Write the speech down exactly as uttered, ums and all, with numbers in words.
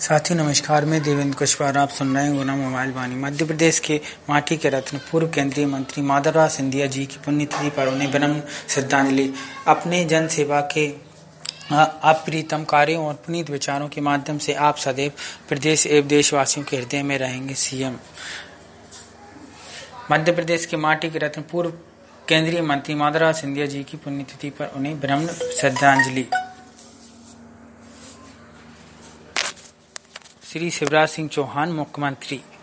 साथियों नमस्कार, मैं देवेंद्र कुशवाहा। आप सुन रहे हैं गुना मोबाइल वाणी। मध्य प्रदेश के माटी के रत्न पूर्व केंद्रीय मंत्री माधवराव सिंधिया जी की पुण्यतिथि पर उन्हें विनम्र श्रद्धांजलि। अपने जन सेवा के अप्रीतम कार्यों और पुनीत विचारों के माध्यम से आप सदैव प्रदेश एवं देशवासियों के हृदय में रहेंगे। सीएम मध्य प्रदेश के माटी के रत्न पूर्व केंद्रीय मंत्री माधवराव सिंधिया जी की पुण्यतिथि पर उन्हें विनम्र श्रद्धांजलि। श्री शिवराज सिंह चौहान मुख्यमंत्री।